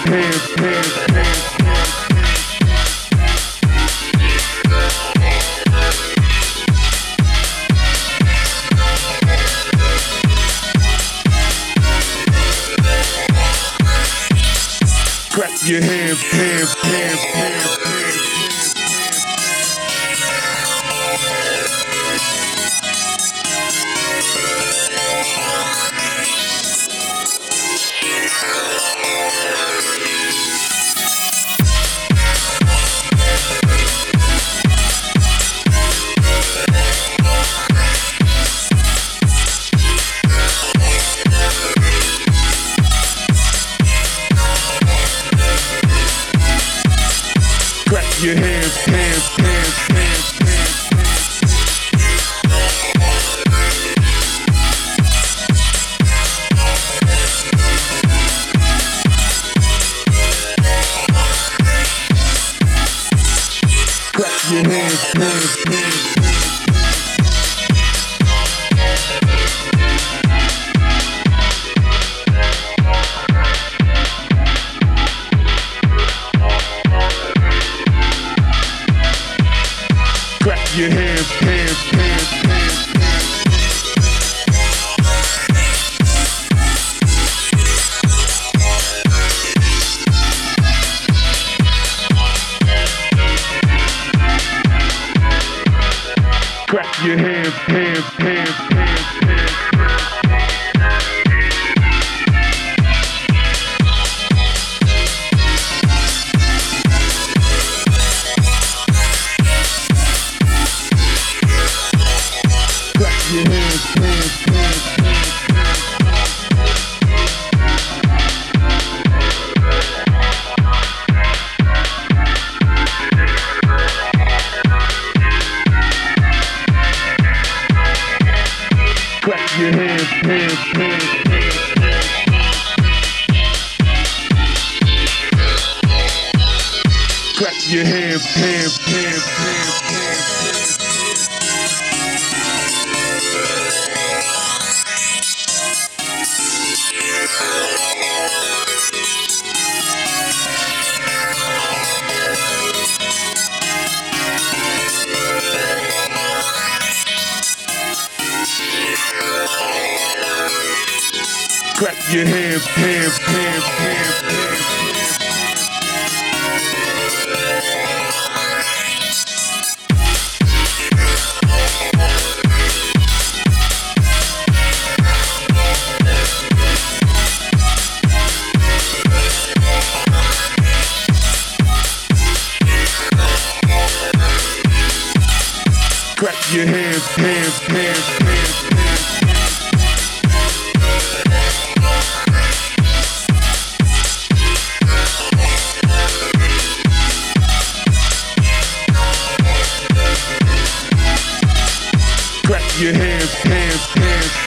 Clap your hands, hands, hands, hands, hands. Clap your hands, hands, hands, hands, hands. Clap your hands, hands, hands. Clap your hands, hands, hands, hands, hands. Clap your hands, hands, hands, hands, hands. Your hands, hands, hands, hands, clap your hands, hands, hands, hands. Clap your hands, hands, hands, hands, hands. Clap your hands, hands, hands, hands, hands. Clap your hands, hands, hands, hands, hands. Clap your hands, hands, hands.